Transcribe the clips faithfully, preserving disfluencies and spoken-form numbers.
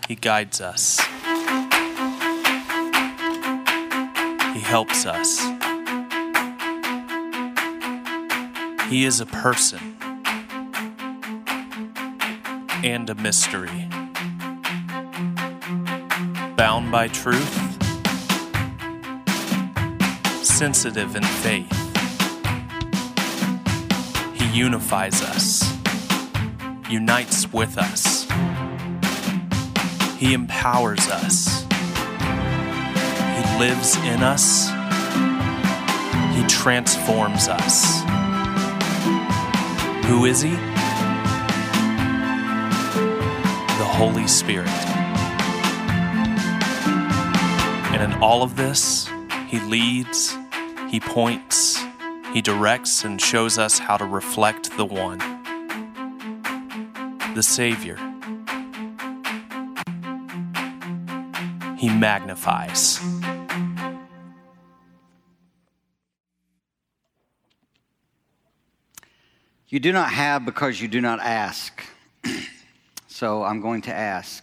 He guides us. He helps us. He is a person and a mystery, bound by truth, sensitive in faith. He unifies us, unites with us. He empowers us. He lives in us. He transforms us. Who is he? The Holy Spirit. And in all of this, he leads, he points, he directs and shows us how to reflect the one, the Savior. He magnifies. You do not have because you do not ask. So I'm going to ask,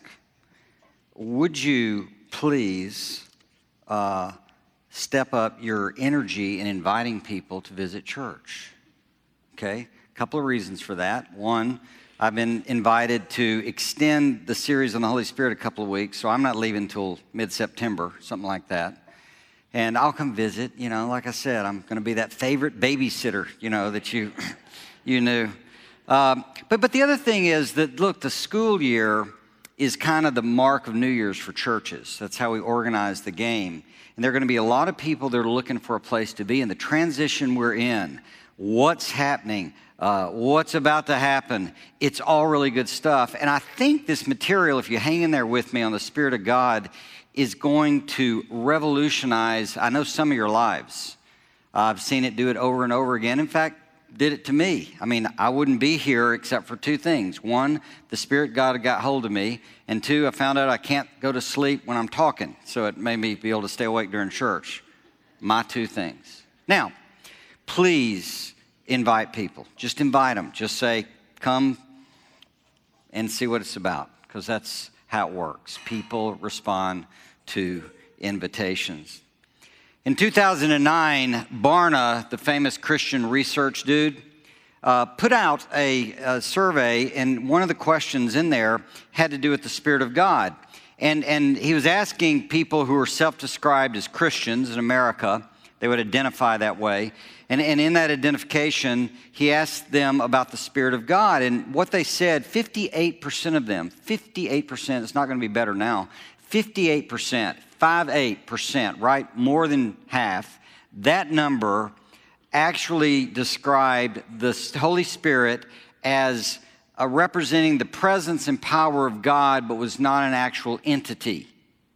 would you please uh, step up your energy in inviting people to visit church? Okay, a couple of reasons for that. One, I've been invited to extend the series on the Holy Spirit a couple of weeks, so I'm not leaving until mid-September, something like that. And I'll come visit, you know, like I said, I'm going to be that favorite babysitter, you know, that you you knew. Um, but, but the other thing is that, look, the school year is kind of the mark of New Year's for churches. That's how we organize the game. And there are going to be a lot of people that are looking for a place to be in the transition we're in. What's happening? Uh, what's about to happen? It's all really good stuff. And I think this material, if you hang in there with me on the Spirit of God, is going to revolutionize, I know, some of your lives. Uh, I've seen it do it over and over again. In fact, did it to me. I mean, I wouldn't be here except for two things. One, the Spirit God got hold of me. And two, I found out I can't go to sleep when I'm talking. So it made me be able to stay awake during church. My two things. Now, please invite people. Just invite them. Just say, come and see what it's about. Because that's how it works. People respond to invitations. In two thousand nine, Barna, the famous Christian research dude, uh, put out a, a survey, and one of the questions in there had to do with the Spirit of God. And, and he was asking people who were self-described as Christians in America, they would identify that way. And, and in that identification, he asked them about the Spirit of God. And what they said, fifty-eight percent of them, fifty-eight percent, it's not going to be better now, fifty-eight percent, fifty-eight percent, right? More than half. That number actually described the Holy Spirit as uh, representing the presence and power of God, but was not an actual entity.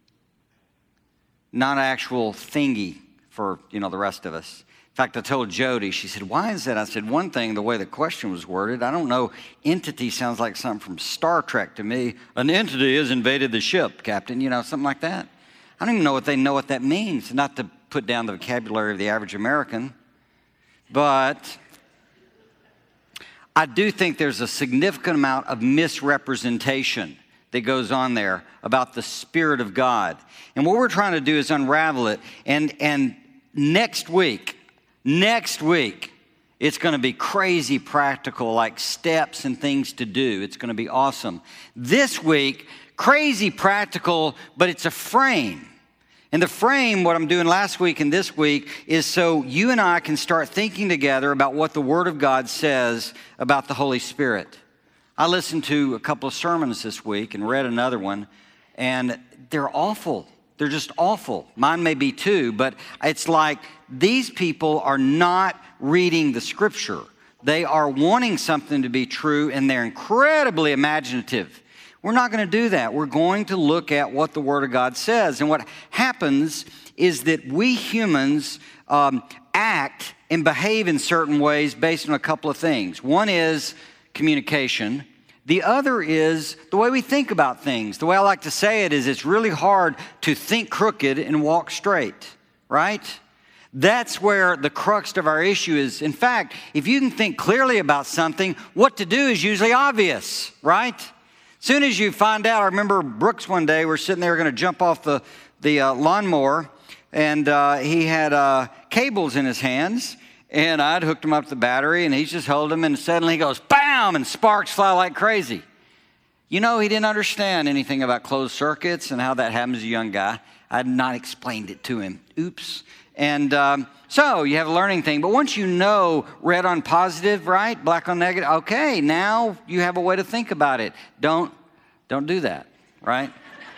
Not an actual thingy for, you know, the rest of us. In fact, I told Jody, she said, why is that? I said, one thing, the way the question was worded, I don't know, entity sounds like something from Star Trek to me. An entity has invaded the ship, Captain, you know, something like that. I don't even know what they know what that means, not to put down the vocabulary of the average American. But I do think there's a significant amount of misrepresentation that goes on there about the Spirit of God. And what we're trying to do is unravel it. And, and next week, next week, it's going to be crazy practical, like steps and things to do. It's going to be awesome. This week, crazy practical, but it's a frame. And the frame, what I'm doing last week and this week, is so you and I can start thinking together about what the Word of God says about the Holy Spirit. I listened to a couple of sermons this week and read another one, and they're awful. They're just awful. Mine may be too, but it's like these people are not reading the Scripture. They are wanting something to be true, and they're incredibly imaginative. We're not going to do that. We're going to look at what the Word of God says. And what happens is that we humans um, act and behave in certain ways based on a couple of things. One is communication. The other is the way we think about things. The way I like to say it is it's really hard to think crooked and walk straight, right? That's where the crux of our issue is. In fact, if you can think clearly about something, what to do is usually obvious, right? Soon as you find out, I remember Brooks one day, we're sitting there going to jump off the, the uh, lawnmower, and uh, he had uh, cables in his hands, and I'd hooked him up to the battery, and he's just holding them, and suddenly he goes, bam, and sparks fly like crazy. You know, he didn't understand anything about closed circuits and how that happens as a young guy. I had not explained it to him. Oops. And um, so you have a learning thing. But once you know red on positive, right, black on negative, okay, now you have a way to think about it. Don't, don't do that, right?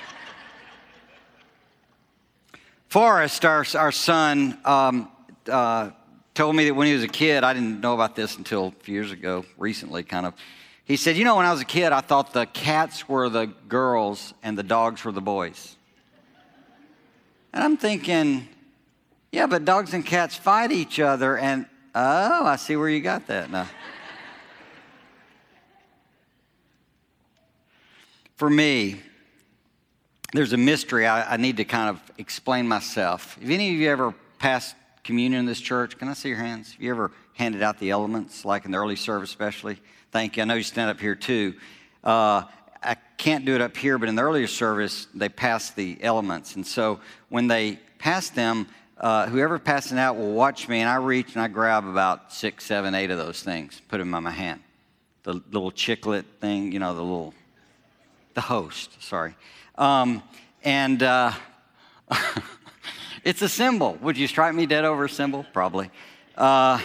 Forrest, our, our son, um, uh, told me that when he was a kid, I didn't know about this until a few years ago, recently kind of. He said, you know, when I was a kid, I thought the cats were the girls and the dogs were the boys. And I'm thinking, yeah, but dogs and cats fight each other, and, oh, I see where you got that now. For me, there's a mystery I, I need to kind of explain myself. Have any of you ever passed communion in this church? Can I see your hands? Have you ever handed out the elements, like in the early service especially? Thank you. I know you stand up here too. Uh, I can't do it up here, but in the earlier service, they passed the elements. And so when they passed them, uh, whoever passing out will watch me, and I reach and I grab about six, seven, eight of those things, put them in my hand. The little chiclet thing, you know, the little, the host, sorry. Um, and uh, it's a symbol. Would you strike me dead over a symbol? Probably. Uh,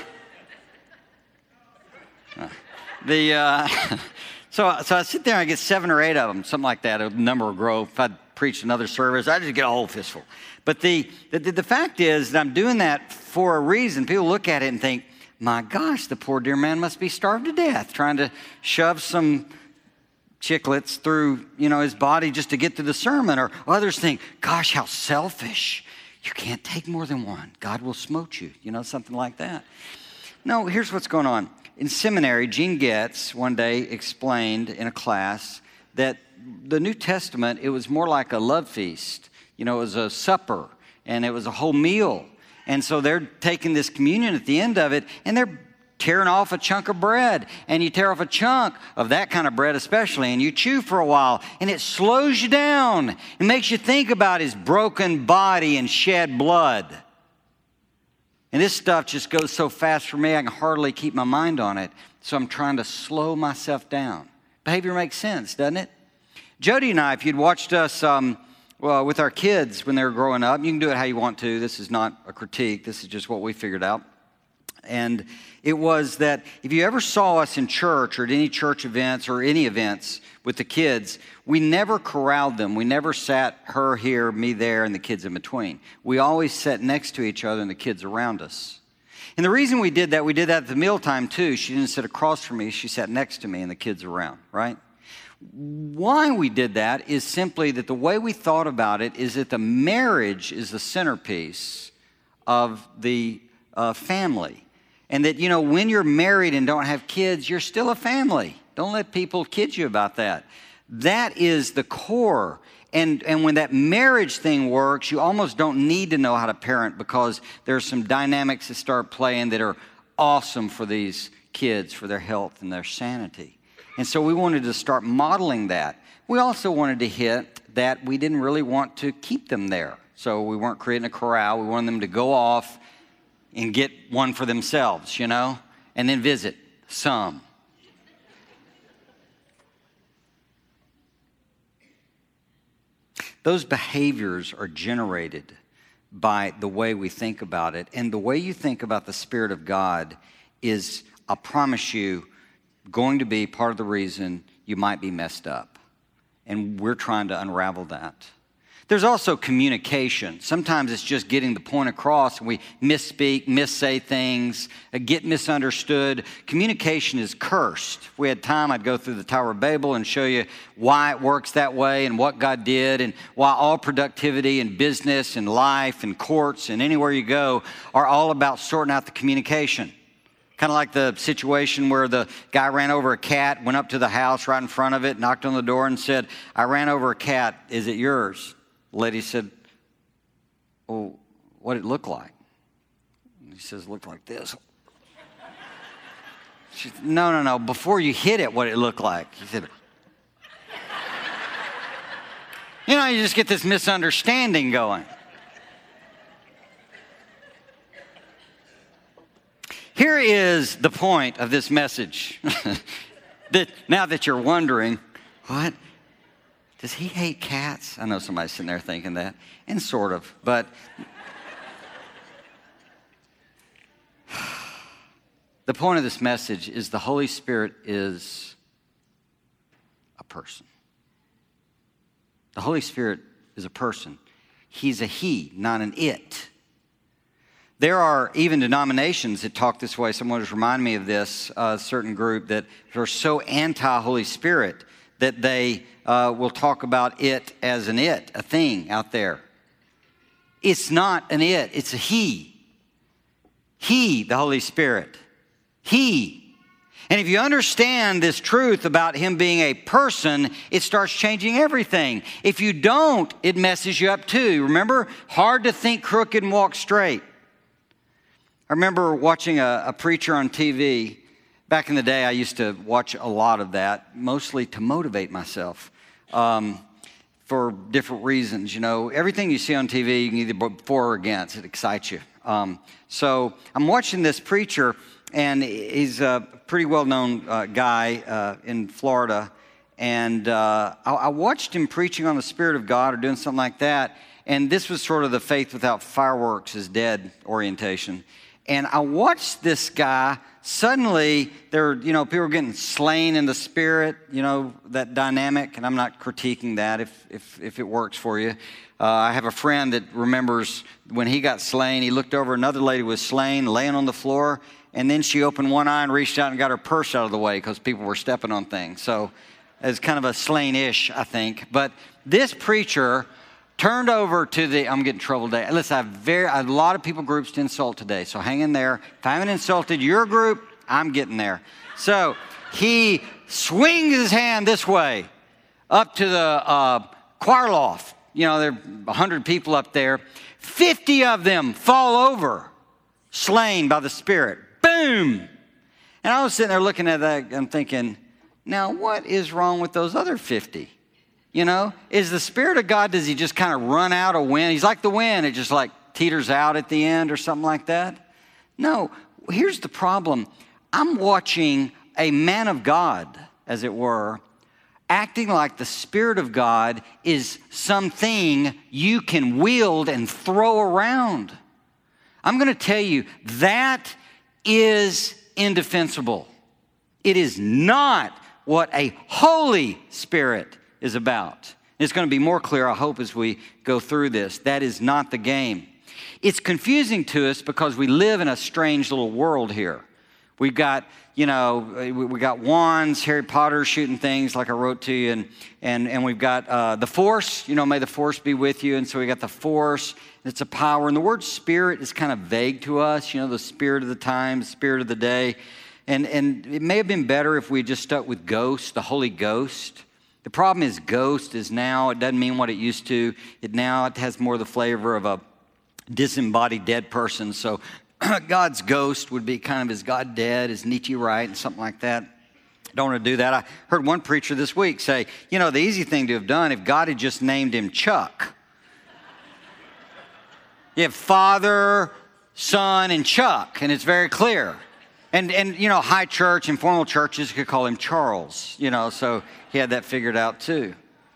the uh, so so I sit there and I get seven or eight of them, something like that. A number will grow. If I preach another service, I just get a whole fistful. But the, the the fact is that I'm doing that for a reason. People look at it and think, "My gosh, the poor dear man must be starved to death trying to shove some chiclets through, you know, his body just to get to the sermon." Or others think, "Gosh, how selfish! You can't take more than one. God will smote you." You know, something like that. No, here's what's going on. In seminary, Gene Getz one day explained in a class that the New Testament, it was more like a love feast. You know, it was a supper, and it was a whole meal. And so they're taking this communion at the end of it, and they're tearing off a chunk of bread. And you tear off a chunk of that kind of bread especially, and you chew for a while, and it slows you down. It makes you think about his broken body and shed blood. And this stuff just goes so fast for me, I can hardly keep my mind on it. So I'm trying to slow myself down. Behavior makes sense, doesn't it? Jody and I, if you'd watched us um, well, with our kids when they were growing up, you can do it how you want to. This is not a critique. This is just what we figured out. And it was that if you ever saw us in church or at any church events or any events with the kids, we never corralled them. We never sat her here, me there, and the kids in between. We always sat next to each other and the kids around us. And the reason we did that, we did that at the mealtime too. She didn't sit across from me. She sat next to me and the kids around, right? Why we did that is simply that the way we thought about it is that the marriage is the centerpiece of the uh, family. And that, you know, when you're married and don't have kids, you're still a family. Don't let people kid you about that. That is the core. And, and when that marriage thing works, you almost don't need to know how to parent because there's some dynamics that start playing that are awesome for these kids, for their health and their sanity. And so we wanted to start modeling that. We also wanted to hit that we didn't really want to keep them there. So we weren't creating a corral. We wanted them to go off and get one for themselves, you know, and then visit some. Those behaviors are generated by the way we think about it. And the way you think about the Spirit of God is, I promise you, going to be part of the reason you might be messed up. And we're trying to unravel that. There's also communication. Sometimes it's just getting the point across and we misspeak, missay things, get misunderstood. Communication is cursed. If we had time, I'd go through the Tower of Babel and show you why it works that way and what God did and why all productivity and business and life and courts and anywhere you go are all about sorting out the communication. Kind of like the situation where the guy ran over a cat, went up to the house right in front of it, knocked on the door and said, "I ran over a cat. Is it yours?" The lady said, "Well, what did it look like?" And he says, "It looked like this." She said, no, no, no. Before you hit it, what did it look like? He said, You know, you just get this misunderstanding going. Here is the point of this message. that now that you're wondering, what? Does he hate cats? I know somebody's sitting there thinking that, and sort of, but the point of this message is the Holy Spirit is a person. The Holy Spirit is a person. He's a he, not an it. There are even denominations that talk this way. Someone was reminding me of this, a uh, certain group that are so anti-Holy Spirit that they uh, will talk about it as an it, a thing out there. It's not an it, it's a he. He, the Holy Spirit. He. And if you understand this truth about him being a person, it starts changing everything. If you don't, it messes you up too. Remember, hard to think crooked and walk straight. I remember watching a, a preacher on T V. Back in the day, I used to watch a lot of that, mostly to motivate myself um, for different reasons. You know, everything you see on T V, you can either be for or against. It excites you. Um, so I'm watching this preacher, and he's a pretty well-known uh, guy uh, in Florida. And uh, I, I watched him preaching on the Spirit of God or doing something like that. And this was sort of the faith without fireworks is dead orientation. And I watched this guy, suddenly there, you know, people were getting slain in the Spirit, you know, that dynamic. And I'm not critiquing that if if, if it works for you. Uh, I have a friend that remembers when he got slain, he looked over, another lady was slain, laying on the floor. And then she opened one eye and reached out and got her purse out of the way because people were stepping on things. So it's kind of a slain-ish, I think. But this preacher turned over to the, I'm getting in trouble today. Listen, I have, very, I have a lot of people groups to insult today, so hang in there. If I haven't insulted your group, I'm getting there. So he swings his hand this way up to the uh, choir loft. You know, there are one hundred people up there. fifty of them fall over, slain by the Spirit. Boom! And I was sitting there looking at that and thinking, now what is wrong with those other fifty? You know, is the Spirit of God, does he just kind of run out of wind? He's like the wind, it just like teeters out at the end or something like that? No, here's the problem. I'm watching a man of God, as it were, acting like the Spirit of God is something you can wield and throw around. I'm going to tell you, that is indefensible. It is not what a Holy Spirit is about. It's going to be more clear, I hope, as we go through this. That is not the game. It's confusing to us because we live in a strange little world here. We've got, you know, we got wands, Harry Potter shooting things like I wrote to you, and and, and we've got uh, the Force, you know, may the Force be with you. And so we got the Force, it's a power. And the word spirit is kind of vague to us, you know, the spirit of the time, spirit of the day. And, and it may have been better if we just stuck with ghost, the Holy Ghost. The problem is ghost is now, it doesn't mean what it used to. It now it has more the flavor of a disembodied dead person. So God's ghost would be kind of, is God dead? Is Nietzsche right? And something like that. I don't want to do that. I heard one preacher this week say, you know, the easy thing to have done if God had just named him Chuck. You have Father, Son, and Chuck, and it's very clear. And, and you know, high church and formal churches could call him Charles, you know, so he had that figured out too.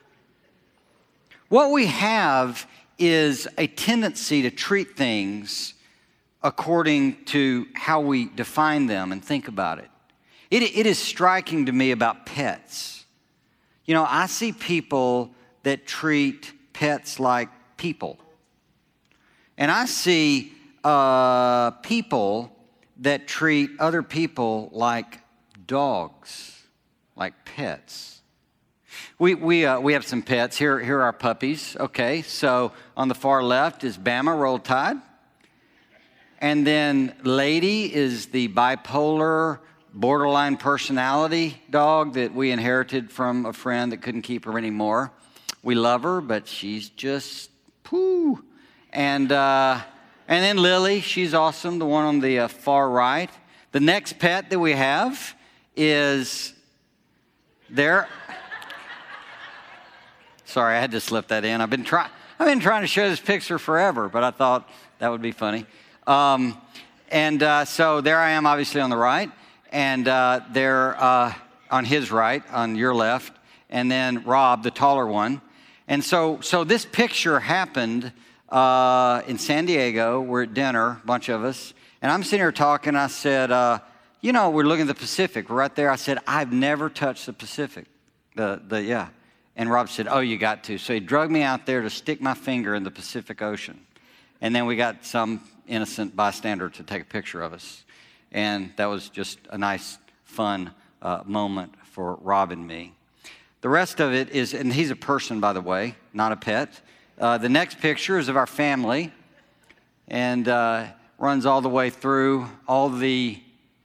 What we have is a tendency to treat things according to how we define them and think about it. It, it is striking to me about pets. You know, I see people that treat pets like people. And I see uh, people that treat other people like dogs, like pets. We we uh, we have some pets. Here, here are our puppies. Okay, so on the far left is Bama, Roll Tide. And then Lady is the bipolar, borderline personality dog that we inherited from a friend that couldn't keep her anymore. We love her, but she's just poo. And uh, and then Lily, she's awesome, the one on the uh, far right. The next pet that we have is there. Sorry, I had to slip that in. I've been trying. I've been trying to show this picture forever, but I thought that would be funny. Um, and uh, so there I am, obviously on the right, and uh, there uh, on his right, on your left, and then Rob, the taller one. And so, so this picture happened uh, in San Diego. We're at dinner, a bunch of us, and I'm sitting here talking. I said, uh, "You know, we're looking at the Pacific. We're right there." I said, "I've never touched the Pacific." The the yeah. And Rob said, "Oh, you got to." So he drugged me out there to stick my finger in the Pacific Ocean. And then we got some innocent bystander to take a picture of us. And that was just a nice, fun uh, moment for Rob and me. The rest of it is, and he's a person, by the way, not a pet. Uh, the next picture is of our family and uh, runs all the way through. All the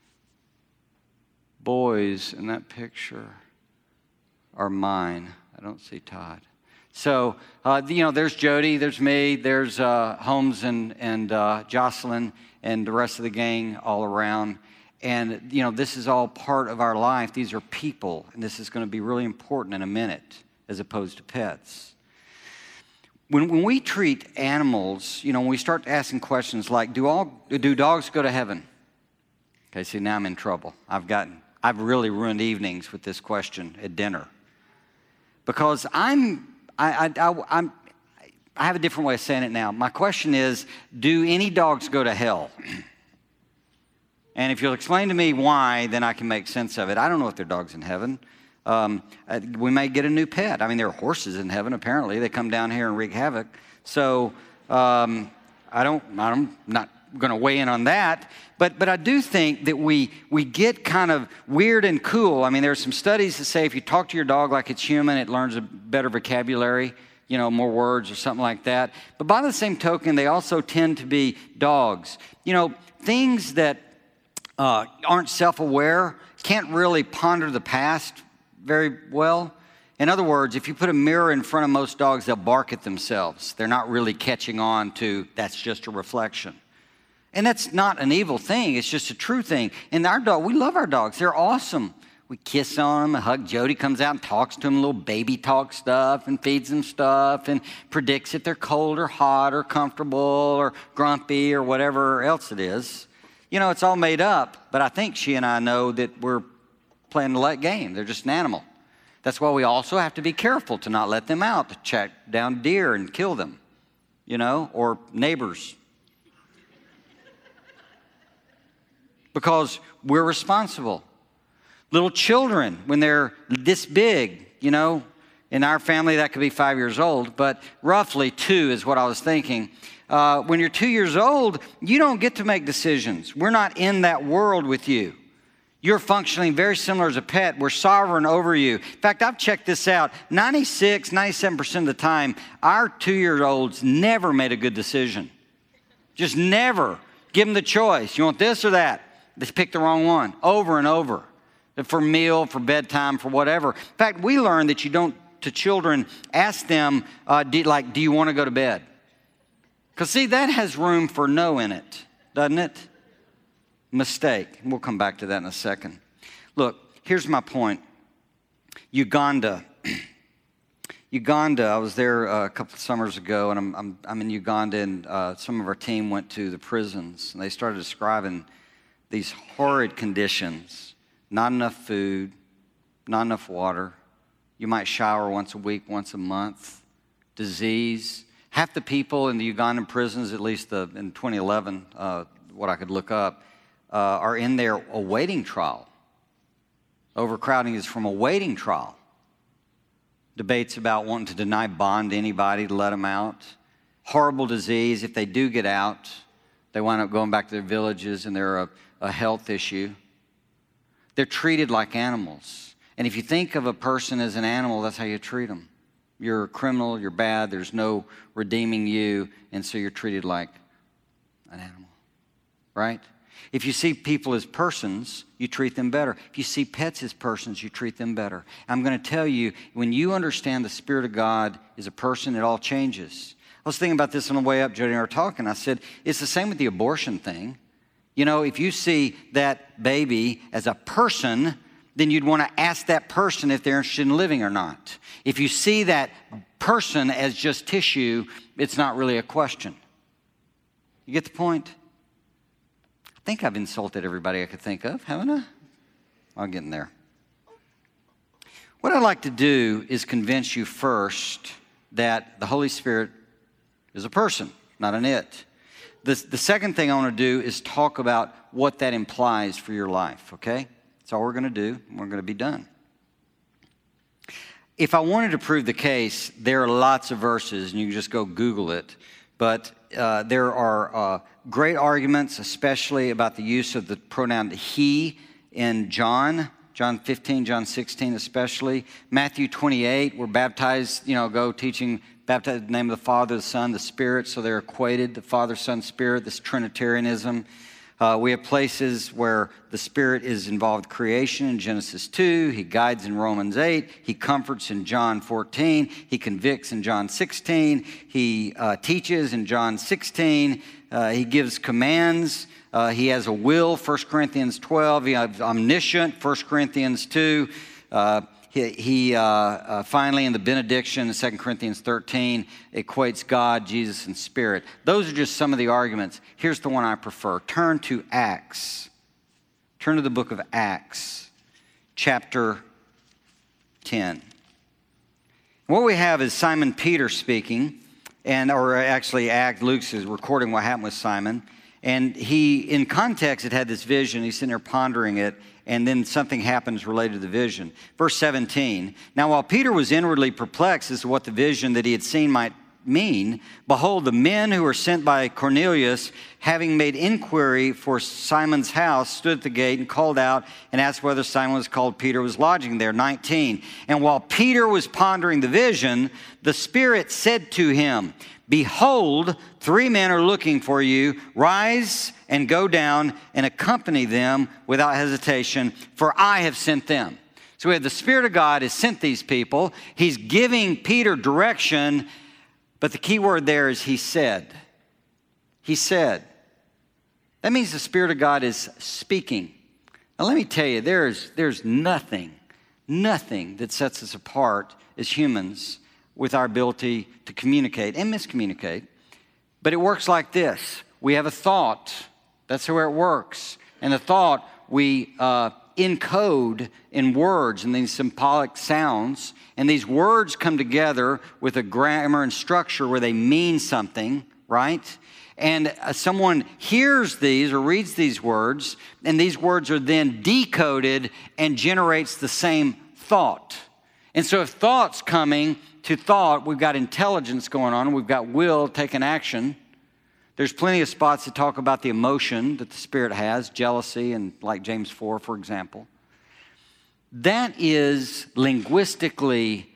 boys in that picture are mine. I don't see Todd. So, uh, you know, there's Jody, there's me, there's uh, Holmes and, and uh, Jocelyn and the rest of the gang all around. And, you know, this is all part of our life. These are people, and this is going to be really important in a minute as opposed to pets. When, when we treat animals, you know, when we start asking questions like, do all do dogs go to heaven? Okay, see, now I'm in trouble. I've gotten, I've really ruined evenings with this question at dinner. Because I'm, I, I, I, I'm, I have a different way of saying it now. My question is, do any dogs go to hell? And if you'll explain to me why, then I can make sense of it. I don't know if there are dogs in heaven. Um, we may get a new pet. I mean, there are horses in heaven, apparently. They come down here and wreak havoc. So um, I don't, I'm not going to weigh in on that. But but I do think that we we get kind of weird and cool. I mean, there are some studies that say if you talk to your dog like it's human, it learns a better vocabulary, you know, more words or something like that. But by the same token, they also tend to be dogs. You know, things that uh, aren't self-aware can't really ponder the past very well. In other words, if you put a mirror in front of most dogs, they'll bark at themselves. They're not really catching on to that's just a reflection. And that's not an evil thing. It's just a true thing. And our dog, we love our dogs. They're awesome. We kiss on them and hug. Jody comes out and talks to them, little baby talk stuff, and feeds them stuff and predicts if they're cold or hot or comfortable or grumpy or whatever else it is. You know, it's all made up, but I think she and I know that we're playing the let game. They're just an animal. That's why we also have to be careful to not let them out to track down deer and kill them, you know, or neighbors. Because we're responsible. Little children, when they're this big, you know, in our family that could be five years old, but roughly two is what I was thinking. Uh, when you're two years old, you don't get to make decisions. We're not in that world with you. You're functioning very similar as a pet. We're sovereign over you. In fact, I've checked this out. ninety-six, ninety-seven percent of the time, our two-year-olds never made a good decision. Just never. Give them the choice. You want this or that? They pick the wrong one over and over. For meal, for bedtime, for whatever. In fact, we learned that you don't, to children, ask them, uh, do, like, do you want to go to bed? Because, see, that has room for no in it, doesn't it? Mistake. We'll come back to that in a second. Look, here's my point. Uganda. Uganda, I was there uh, a couple of summers ago, and I'm, I'm, I'm in Uganda, and uh, some of our team went to the prisons, and they started describing these horrid conditions. Not enough food, not enough water. You might shower once a week, once a month. Disease. Half the people in the Ugandan prisons, at least the, in twenty eleven, uh, what I could look up, uh, are in there awaiting trial. Overcrowding is from awaiting trial. Debates about wanting to deny bond to anybody to let them out. Horrible disease. If they do get out, they wind up going back to their villages and they're a, a health issue. They're treated like animals. And if you think of a person as an animal, that's how you treat them. You're a criminal, you're bad, there's no redeeming you, and so you're treated like an animal, right? If you see people as persons, you treat them better. If you see pets as persons, you treat them better. I'm going to tell you, when you understand the Spirit of God is a person, it all changes. I was thinking about this on the way up, Jody and I were talking. I said, it's the same with the abortion thing. You know, if you see that baby as a person, then you'd want to ask that person if they're interested in living or not. If you see that person as just tissue, it's not really a question. You get the point? I think I've insulted everybody I could think of, haven't I? I'll get in there. What I'd like to do is convince you first that the Holy Spirit is a person, not an it. The, the second thing I want to do is talk about what that implies for your life, okay? That's all we're going to do, and we're going to be done. If I wanted to prove the case, there are lots of verses, and you can just go Google it, but uh, there are uh, great arguments, especially about the use of the pronoun he in John, John fifteen, John sixteen especially. Matthew twenty-eight, we're baptized, you know, go teaching, baptized in the name of the Father, the Son, the Spirit, so they're equated, the Father, Son, Spirit, this Trinitarianism. Uh, we have places where the Spirit is involved with creation in Genesis two. He guides in Romans eight. He comforts in John fourteen. He convicts in John sixteen. He uh, teaches in John sixteen. Uh, he gives commands. Uh, he has a will, First Corinthians twelve. He is omniscient, First Corinthians two. Uh, he he uh, uh, finally, in the benediction, Second Corinthians thirteen, equates God, Jesus, and Spirit. Those are just some of the arguments. Here's the one I prefer. Turn to Acts. Turn to the book of Acts, chapter ten. What we have is Simon Peter speaking, and or actually, Act Luke's is recording what happened with Simon. And he, in context, had had this vision. He's sitting there pondering it, and then something happens related to the vision. Verse seventeen, now while Peter was inwardly perplexed as to what the vision that he had seen might mean, behold, the men who were sent by Cornelius, having made inquiry for Simon's house, stood at the gate and called out and asked whether Simon was called Peter was lodging there. nineteen, and while Peter was pondering the vision, the Spirit said to him, behold, three men are looking for you. Rise and go down and accompany them without hesitation, for I have sent them. So we have the Spirit of God has sent these people. He's giving Peter direction, but the key word there is he said. He said. That means the Spirit of God is speaking. Now let me tell you, there's, there's nothing, nothing that sets us apart as humans with our ability to communicate and miscommunicate. But it works like this. We have a thought. That's where it works. And the thought we uh, encode in words and these symbolic sounds. And these words come together with a grammar and structure where they mean something, right? And uh, someone hears these or reads these words, and these words are then decoded and generates the same thought. And so if thought's coming to thought, we've got intelligence going on, we've got will taking action. There's plenty of spots that talk about the emotion that the Spirit has, jealousy, and like James four, for example. That is linguistically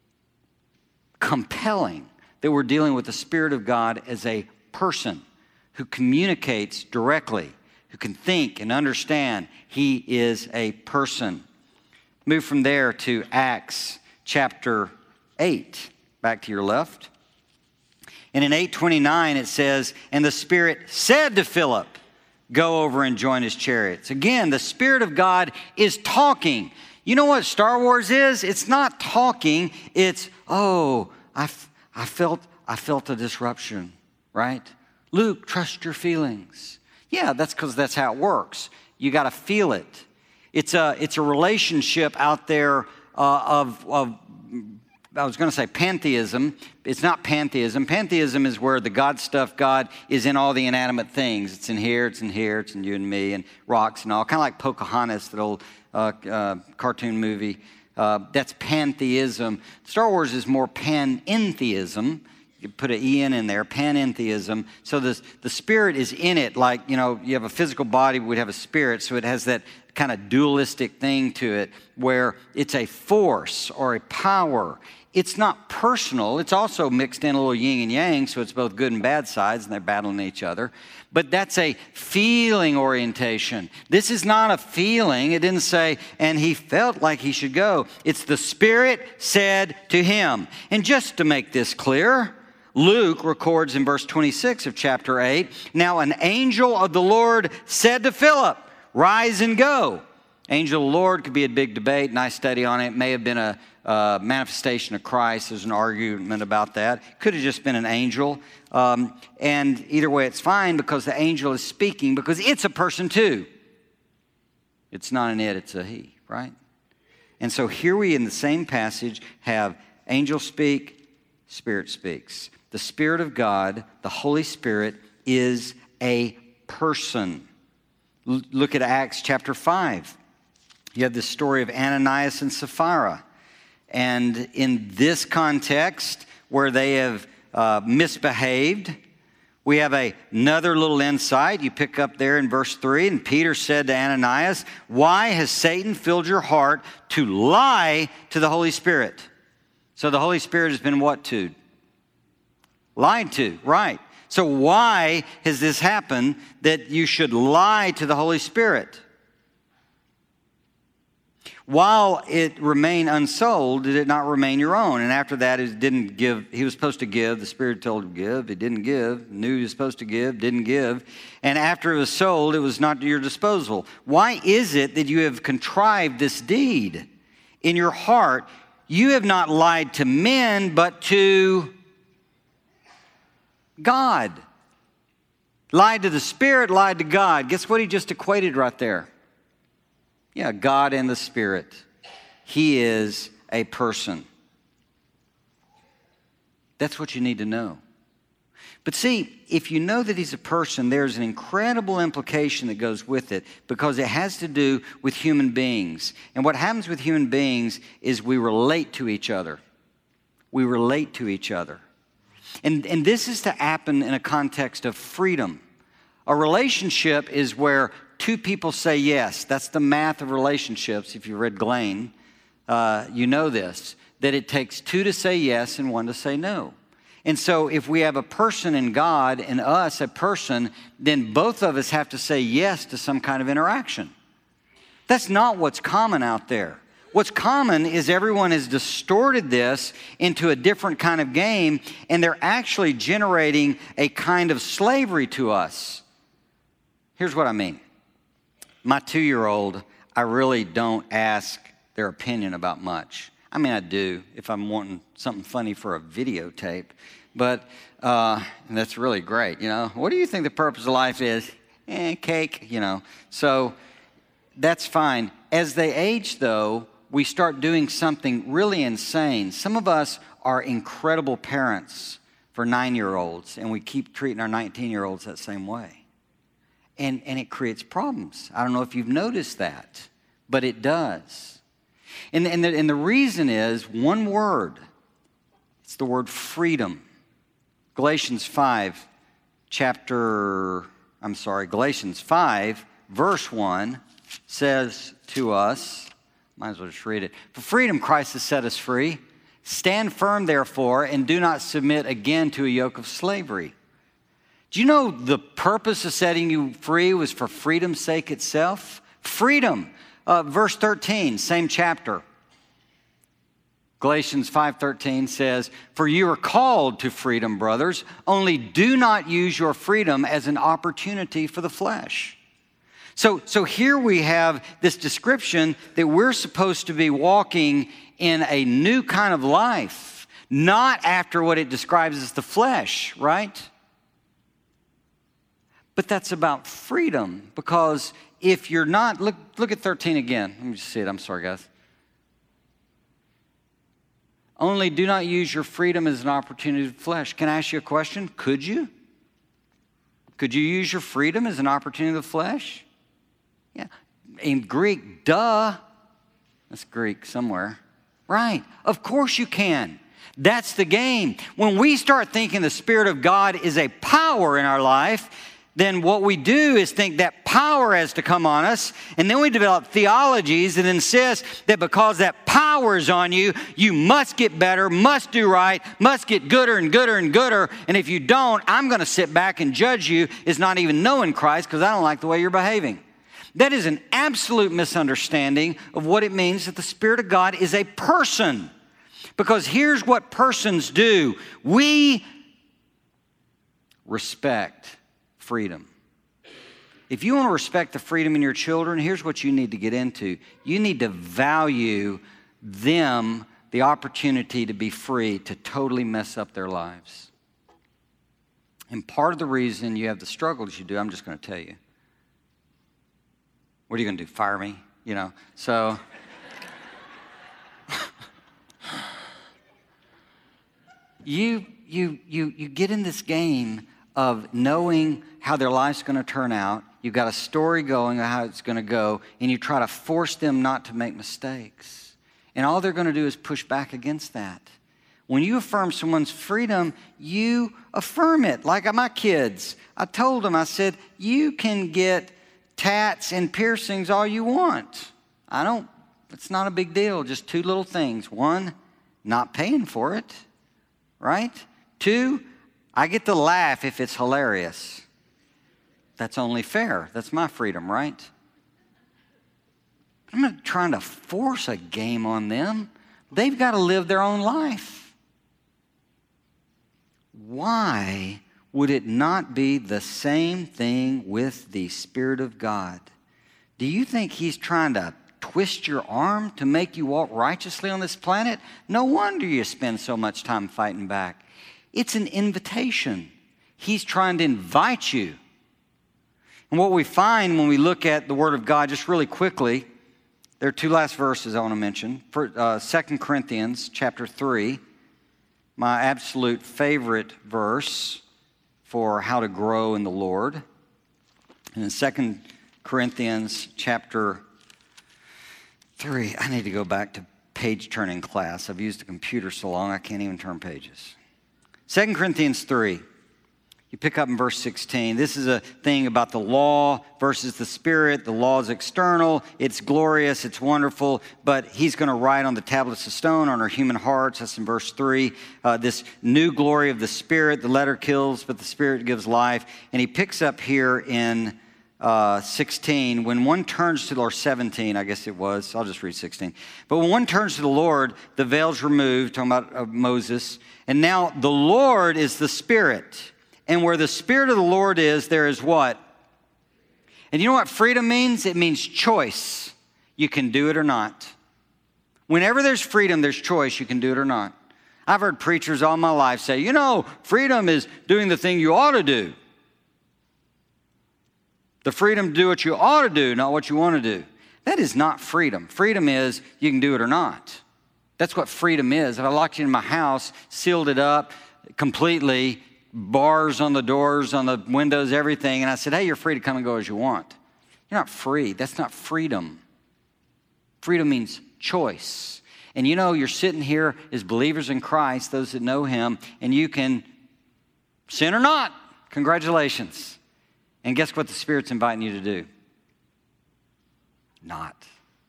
compelling that we're dealing with the Spirit of God as a person who communicates directly, who can think and understand. He is a person. Move from there to Acts chapter eight, back to your left. And in eight twenty-nine it says, and the Spirit said to Philip, go over and join his chariots. Again, the Spirit of God is talking. You know what Star Wars is? It's not talking. It's, oh, I, I felt I felt a disruption, right? Luke, trust your feelings. Yeah, that's because that's how it works. You got to feel it. It's a, it's a relationship out there uh, of, of, I was going to say pantheism. It's not pantheism. Pantheism is where the God stuff, God is in all the inanimate things. It's in here, it's in here, it's in you and me, and rocks and all. Kind of like Pocahontas, that old uh, uh, cartoon movie. Uh, that's pantheism. Star Wars is more panentheism. You put an E N in there, panentheism. So the, the spirit is in it, like, you know, you have a physical body, we'd have a spirit, so it has that kind of dualistic thing to it where it's a force or a power. It's not personal. It's also mixed in a little yin and yang, so it's both good and bad sides, and they're battling each other. But that's a feeling orientation. This is not a feeling. It didn't say, and he felt like he should go. It's the Spirit said to him. And just to make this clear, Luke records in verse twenty-six of chapter eight, now an angel of the Lord said to Philip, rise and go. Angel of the Lord could be a big debate. Nice study on it. It may have been a uh, manifestation of Christ. There's an argument about that. Could have just been an angel. Um, and either way, it's fine because the angel is speaking because it's a person too. It's not an it, it's a he, right? And so here we, in the same passage, have angel speak, Spirit speaks. The Spirit of God, the Holy Spirit, is a person. L- look at Acts chapter five. You have the story of Ananias and Sapphira. And in this context, where they have uh, misbehaved, we have a, another little insight. You pick up there in verse three, and Peter said to Ananias, "Why has Satan filled your heart to lie to the Holy Spirit?" So the Holy Spirit has been what to? Lied to, right. So why has this happened that you should lie to the Holy Spirit? While it remained unsold, did it not remain your own? And after that, it didn't give. He was supposed to give. The Spirit told him to give. He didn't give. Knew he was supposed to give. Didn't give. And after it was sold, it was not to your disposal. Why is it that you have contrived this deed? In your heart, you have not lied to men, but to God. Lied to the Spirit, lied to God. Guess what he just equated right there? Yeah, God and the Spirit. He is a person. That's what you need to know. But see, if you know that he's a person, there's an incredible implication that goes with it because it has to do with human beings. And what happens with human beings is we relate to each other. We relate to each other. And, and this is to happen in a context of freedom. A relationship is where two people say yes. That's the math of relationships. If you read Glenn, uh, you know this, that it takes two to say yes and one to say no. And so if we have a person in God and us, a person, then both of us have to say yes to some kind of interaction. That's not what's common out there. What's common is everyone has distorted this into a different kind of game, and they're actually generating a kind of slavery to us. Here's what I mean. My two-year-old, I really don't ask their opinion about much. I mean, I do if I'm wanting something funny for a videotape, but uh, that's really great, you know. What do you think the purpose of life is? Eh, cake, you know. So that's fine. As they age, though, we start doing something really insane. Some of us are incredible parents for nine-year-olds, and we keep treating our nineteen-year-olds that same way. And, and it creates problems. I don't know if you've noticed that, but it does. And, and, the, and the reason is one word. It's the word freedom. Galatians five, chapter, I'm sorry, Galatians five, verse one says to us, might as well just read it. For freedom Christ has set us free. Stand firm, therefore, and do not submit again to a yoke of slavery. Do you know the purpose of setting you free was for freedom's sake itself? Freedom. Uh, verse thirteen, same chapter. Galatians five thirteen says, "For you are called to freedom, brothers, only do not use your freedom as an opportunity for the flesh." So, so here we have this description that we're supposed to be walking in a new kind of life, not after what it describes as the flesh, right? But that's about freedom, because if you're not, look, look at thirteen again. Let me just see it. I'm sorry, guys. Only do not use your freedom as an opportunity for the flesh. Can I ask you a question? Could you? Could you use your freedom as an opportunity of the flesh? Yeah. In Greek, duh. That's Greek somewhere. Right. Of course you can. That's the game. When we start thinking the Spirit of God is a power in our life, then what we do is think that power has to come on us, and then we develop theologies that insist that because that power is on you, you must get better, must do right, must get gooder and gooder and gooder, and if you don't, I'm going to sit back and judge you as not even knowing Christ because I don't like the way you're behaving. That is an absolute misunderstanding of what it means that the Spirit of God is a person. Because here's what persons do. We respect freedom. if you want to respect the freedom in your children, here's what you need to get into. You need to value them the opportunity to be free to totally mess up their lives. And part of the reason you have the struggles you do, I'm just going to tell you. What are you going to do, fire me? You know, so... you, you, you, you get in this game of knowing how their life's going to turn out. You've got a story going of how it's going to go, and you try to force them not to make mistakes. And all they're going to do is push back against that. When you affirm someone's freedom, you affirm it. Like my kids, I told them, I said, you can get tats and piercings all you want. I don't, it's not a big deal, just two little things. One, not paying for it, right? Two, I get to laugh if it's hilarious. That's only fair. That's my freedom, right? I'm not trying to force a game on them. They've got to live their own life. Why would it not be the same thing with the Spirit of God? Do you think He's trying to twist your arm to make you walk righteously on this planet? No wonder you spend so much time fighting back. It's an invitation. He's trying to invite you. And what we find when we look at the Word of God, just really quickly, there are two last verses I want to mention. For, uh, Second Corinthians chapter three, my absolute favorite verse for how to grow in the Lord. And in Second Corinthians chapter three, I need to go back to page turning class. I've used the computer so long I can't even turn pages. Second Corinthians three. You pick up in verse sixteen. This is a thing about the law versus the Spirit. The law is external. It's glorious. It's wonderful. But he's going to write on the tablets of stone on our human hearts. That's in verse three. Uh, this new glory of the Spirit. The letter kills, but the Spirit gives life. And he picks up here in uh, sixteen. When one turns to the Lord, seventeen, I guess it was. I'll just read sixteen. But when one turns to the Lord, the veil's removed. Talking about uh, Moses. And now the Lord is the Spirit. And where the Spirit of the Lord is, there is what? And you know what freedom means? It means choice. You can do it or not. Whenever there's freedom, there's choice. You can do it or not. I've heard preachers all my life say, you know, freedom is doing the thing you ought to do. The freedom to do what you ought to do, not what you want to do. That is not freedom. Freedom is you can do it or not. That's what freedom is. If I locked you in my house, sealed it up completely, bars on the doors, on the windows, everything, and I said, hey, you're free to come and go as you want. You're not free. That's not freedom. Freedom means choice. And you know, you're sitting here as believers in Christ, those that know Him, and you can sin or not. Congratulations. And guess what the Spirit's inviting you to do? Not.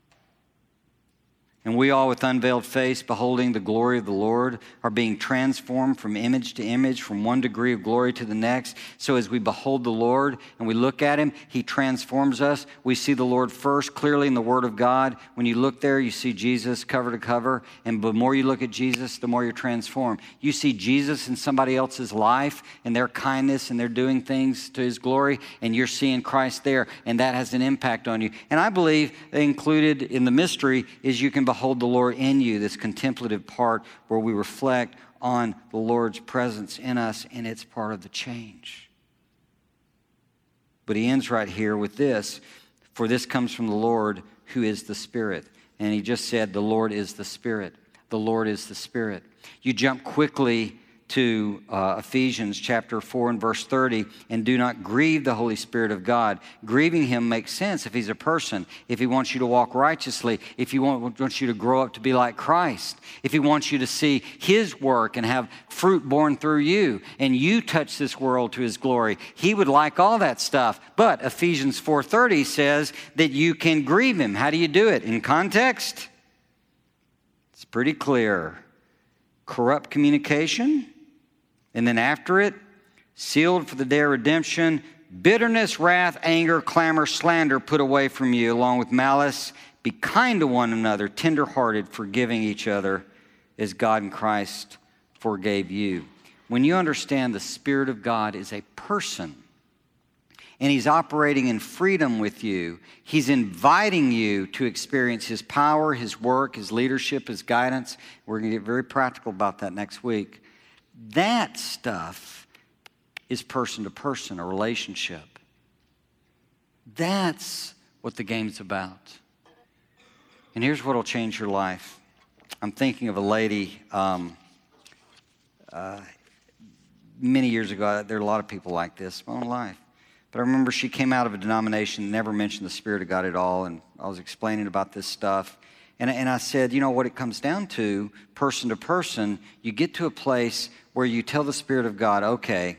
And we all with unveiled face, beholding the glory of the Lord, are being transformed from image to image, from one degree of glory to the next. So as we behold the Lord and we look at Him, He transforms us. We see the Lord first clearly in the Word of God. When you look there, you see Jesus cover to cover. And the more you look at Jesus, the more you're transformed. You see Jesus in somebody else's life and their kindness and they're doing things to His glory, and you're seeing Christ there, and that has an impact on you. And I believe included in the mystery is you can behold Behold the Lord in you, this contemplative part where we reflect on the Lord's presence in us, and it's part of the change. But he ends right here with this, for this comes from the Lord who is the Spirit. And he just said, the Lord is the Spirit. The Lord is the Spirit. You jump quickly to uh, Ephesians chapter four and verse thirty, and do not grieve the Holy Spirit of God. Grieving Him makes sense if He's a person, if He wants you to walk righteously, if He want, wants you to grow up to be like Christ, if He wants you to see His work and have fruit born through you, and you touch this world to His glory. He would like all that stuff. But Ephesians four thirty says that you can grieve Him. How do you do it? In context, it's pretty clear. Corrupt communication. And then after it, sealed for the day of redemption, bitterness, wrath, anger, clamor, slander put away from you, along with malice. Be kind to one another, tenderhearted, forgiving each other, as God in Christ forgave you. When you understand the Spirit of God is a person, and he's operating in freedom with you. He's inviting you to experience his power, his work, his leadership, his guidance. We're going to get very practical about that next week. That stuff is person to person, a relationship. That's what the game's about. And here's what will change your life. I'm thinking of a lady um, uh, many years ago. There are a lot of people like this in my own life. But I remember she came out of a denomination, never mentioned the Spirit of God at all, and I was explaining about this stuff. And, and I said, you know, what it comes down to, person to person, you get to a place where you tell the Spirit of God, okay,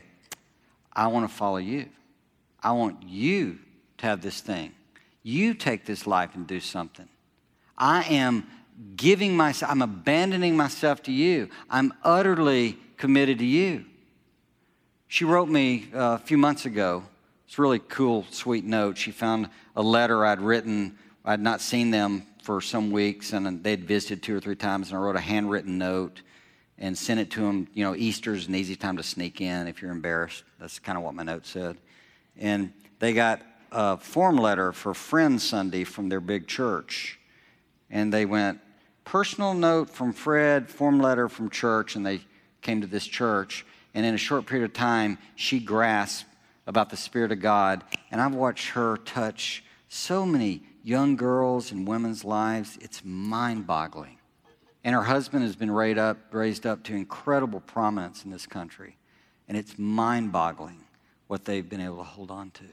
I want to follow you. I want you to have this thing. You take this life and do something. I am giving myself, I'm abandoning myself to you. I'm utterly committed to you. She wrote me uh, a few months ago. It's a really cool, sweet note. She found a letter I'd written. I'd not seen them for some weeks, and they'd visited two or three times, and I wrote a handwritten note and sent it to them. You know, Easter's an easy time to sneak in if you're embarrassed. That's kind of what my note said. And they got a form letter for Friends Sunday from their big church. And they went, personal note from Fred, form letter from church, and they came to this church. And in a short period of time, she grasped about the Spirit of God, and I've watched her touch so many young girls and women's lives. It's mind-boggling. And her husband has been raised up, raised up to incredible prominence in this country, and it's mind-boggling what they've been able to hold on to.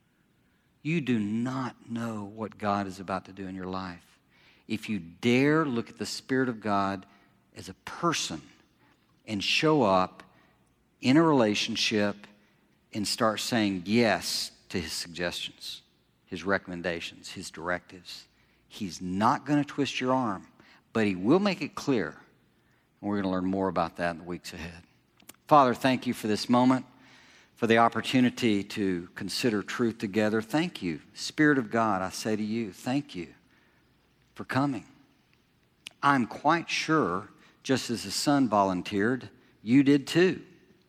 You do not know what God is about to do in your life. If you dare look at the Spirit of God as a person and show up in a relationship and start saying yes to his suggestions, his recommendations, his directives. He's not going to twist your arm, but he will make it clear. And we're going to learn more about that in the weeks ahead. Father, thank you for this moment, for the opportunity to consider truth together. Thank you. Spirit of God, I say to you, thank you for coming. I'm quite sure, just as the Son volunteered, you did too.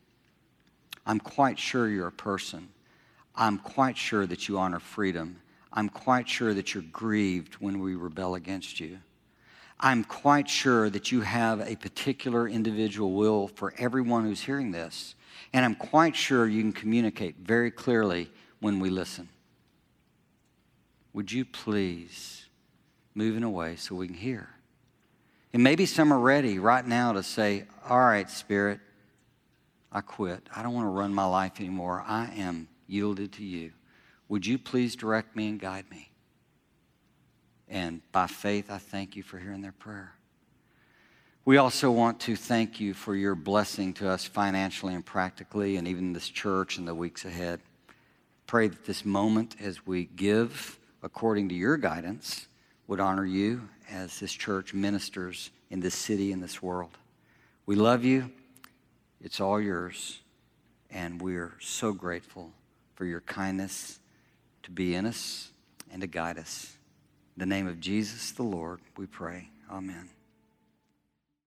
I'm quite sure you're a person. I'm quite sure that you honor freedom. I'm quite sure that you're grieved when we rebel against you. I'm quite sure that you have a particular individual will for everyone who's hearing this. And I'm quite sure you can communicate very clearly when we listen. Would you please move in a way so we can hear? And maybe some are ready right now to say, all right, Spirit, I quit. I don't want to run my life anymore. I am yielded to you. Would you please direct me and guide me? And by faith, I thank you for hearing their prayer. We also want to thank you for your blessing to us financially and practically, and even this church in the weeks ahead. Pray that this moment as we give according to your guidance would honor you as this church ministers in this city and this world. We love you. It's all yours, and we're so grateful for your kindness to be in us and to guide us. In the name of Jesus the Lord, we pray. Amen.